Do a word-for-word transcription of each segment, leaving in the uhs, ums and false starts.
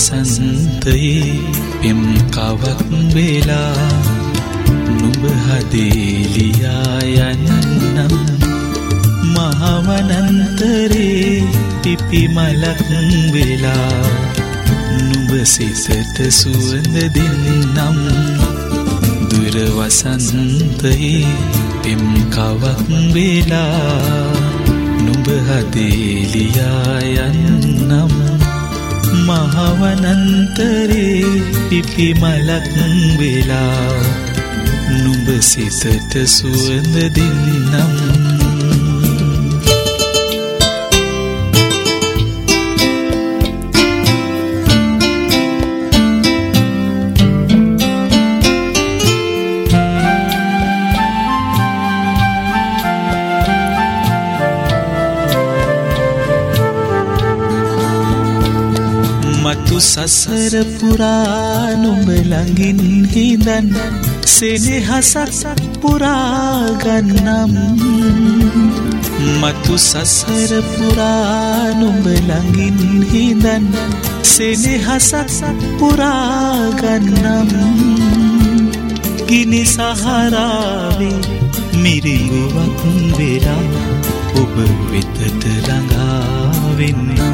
වසන්තයේ පෙම් කවක් වෙලා නුඹ හදේලියා යන්නම් මහවනන්තරේ පිපි මලක් වෙලා නුඹ සිතට සුවඳ දෙන්නම් දුර වසන්තයේ පෙම් කවක් වෙලා නුඹ හදේලියා යන්නම් මහවනන්තරේ පිපි මලක් වෙලා නුඹ සිතට සුවඳ දෙන්නම් මතු සසර පුරා නුඹ ළඟින් හිඳන් සෙනෙහසක් පුරා ගන්නම් මතු සසර පුරා නුඹ ළඟින් හිඳන් සෙනෙහසක් පුරා ගන්නම් ගිනි සහරාවේ මිරිඟුවක් වෙලා ඔබ වෙතට ළඟා වෙන්නම්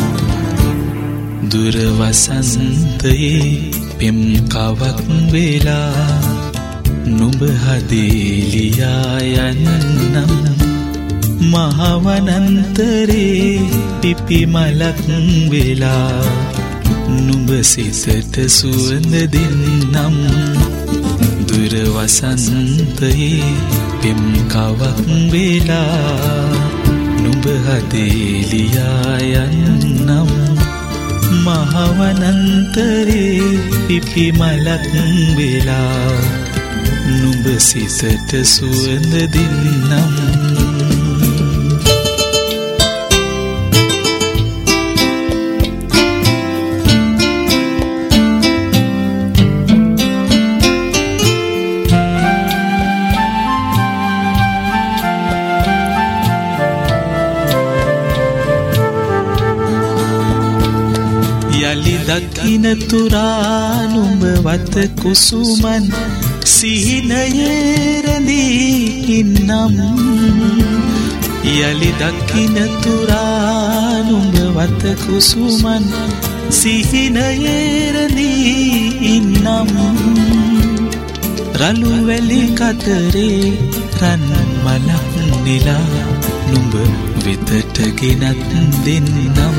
දුර වසන්තයේ පෙම් කවක් වෙලා නුඹ හදේලියා යන්නම් මහවනන්තරේ පිපි මලක් වෙලා නුඹ සිතට සුවඳ දෙන්නම් දුර වසන්තයේ පෙම් කවක් වෙලා නුඹ හදේලියා යන්නම් මහවනන්තරේ පිපි මලක් වෙලා නුඹ සිතට සුවඳ දෙන්නම් යලි දකින තුරා නුඹ වත කුසුමන් සිහිනයේ රැඳී ඉන්නම් යලි දකින තුරා නුඹ වත කුසුමන් සිහිනයේ රැඳී ඉන්නම් රළු වැලි කතරේ රන් මලක් නෙලා නුඹ වෙතට ගෙනත් දෙන්නම්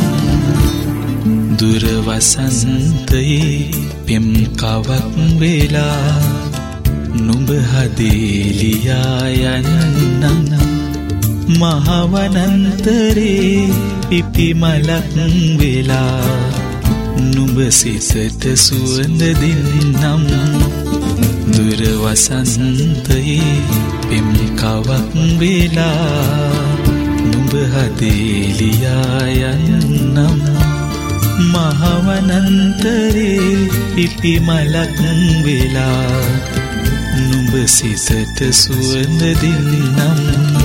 දුර වසන්තයේ පෙම් කවක් වෙලා නුඹ හදේලියා යන්නම් මහවනන්තරේ පිපි මලක් වෙලා නුඹ සිතට සුවඳ දෙන්නම් දුර වසන්තයේ පෙම් කවක් වෙලා නුඹ හදේලියා යන්නම් මහවනන්තරේ පිපි මලක් වෙලා නුඹ සිතට සුවඳ දෙන්නම්